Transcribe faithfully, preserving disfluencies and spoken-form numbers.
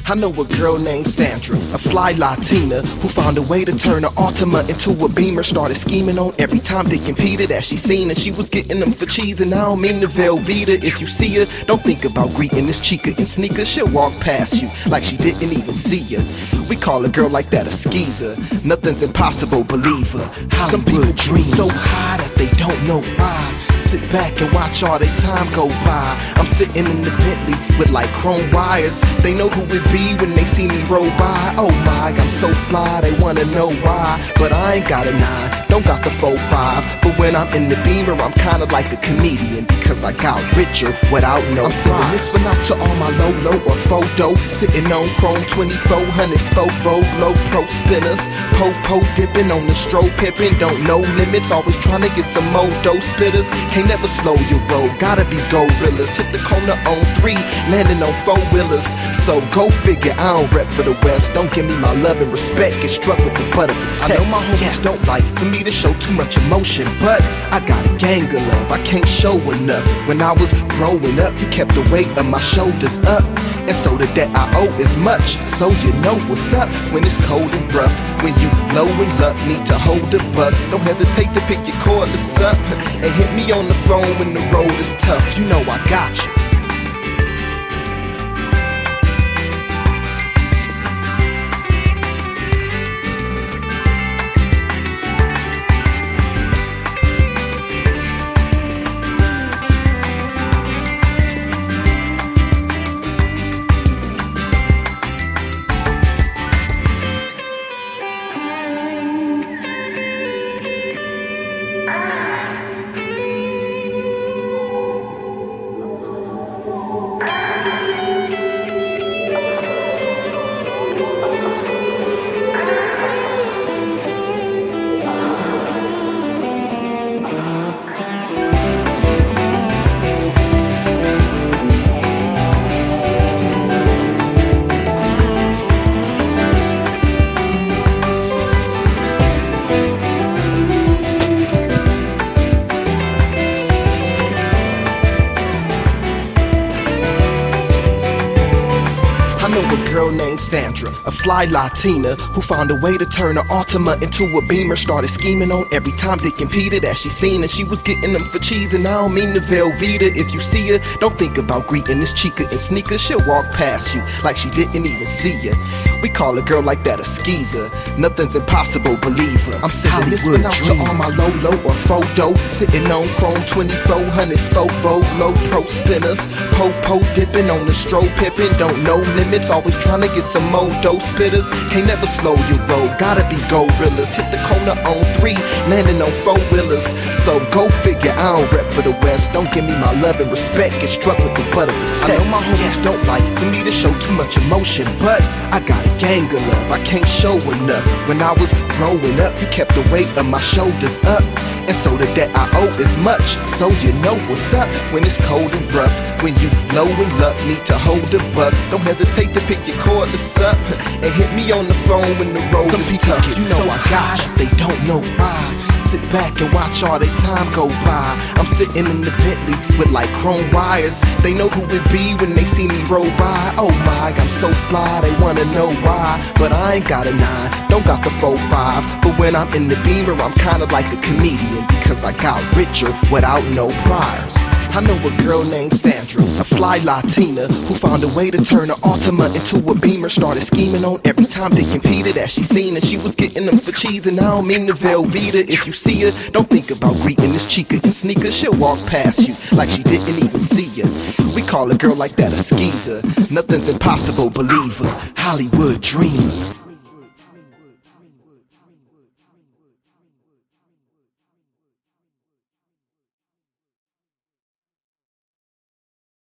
I know a girl named Sandra, a fly Latina, who found a way to turn her Altima into a Beamer. Started scheming on every time they competed as she seen, and she was getting them for cheese. And I don't mean to Velveeta. If you see her, don't think about greeting this chica in sneakers. She'll walk past you like she didn't even see you. We call a girl like that a skeezer. Nothing's impossible, believe her. Some people dream so high that they don't know why. Sit back and watch all their time go by. I'm sitting in the Bentley with like chrome wires. They know who it be when they see me roll by. Oh my, I'm so fly, they wanna know why. But I ain't got a nine, don't got the four five. But when I'm in the Beamer, I'm kinda like a comedian, because I got richer without no I'm sending this one out to all my Lolo or photo. Sitting on chrome twenty-four hundreds, Fofo, low pro spinners. Po-po dipping on the strobe pimping, don't know limits. Always trying to get some more dope spitters. Can't never slow your roll, gotta be gorillas. Hit the corner on three, landing on four wheelers. So go figure, I don't rep for the West. Don't give me my love and respect, get struck with the butt of the tech. I know my homies yes. don't like for me to show too much emotion, but I got a gang of love, I can't show enough. When I was growing up, you kept the weight of my shoulders up, and so the debt I owe is much. So you know what's up when it's cold and rough. When you low and luck, need to hold a buck. Don't hesitate to pick your cordless up and hit me on the phone when the road is tough. You know I got you. I know a girl named Sandra, a fly Latina, who found a way to turn her Altima into a Beamer. Started scheming on every time they competed as she seen, and she was getting them for cheese. And I don't mean to Velveeta. If you see her, don't think about greeting this chica in sneakers. She'll walk past you like she didn't even see you. We call a girl like that a skeezer. Nothing's impossible, believe her. I'm sending this one out to all my Lolo or photo. Sitting on chrome twenty-four hundreds, Fofo, low pro spinners. Po-po dipping on the strobe pimping, don't know limits. Always trying to get some more dope spitters. Can't never slow your roll, gotta be gorillas. Hit the corner on three, landing on four wheelers. So go figure, I don't rep for the West. Don't give me my love and respect, get struck with the butt of the tech. I know my homies yes. don't like for me to show too much emotion, but I got a gang of love, I can't show enough. When I was growing up, you kept the weight of my shoulders up, and so the debt I owe is much. So you know what's up when it's cold and rough. When you low and luck, need to hold a buck. Don't hesitate to pick your cordless up and hit me on the phone when the road Some is tough. You know so I got you, they don't know why. Sit back and watch all their time go by. I'm sitting in the Bentley with like chrome wires. They know who it be when they see me roll by. Oh my, I'm so fly, they wanna know why. But I ain't got a nine, don't got the four five. But when I'm in the Beamer, I'm kinda like a comedian, because I got richer without no priors. I know a girl named Sandra, a fly Latina, who found a way to turn her Altima into a Beamer. Started scheming on every time they competed as she seen, and she was getting them for cheese. And I don't mean to Velveeta. If you see her, don't think about greeting this chica in sneakers. She'll walk past you like she didn't even see you. We call a girl like that a skeezer. Nothing's impossible, believe her. Hollywood dreamer.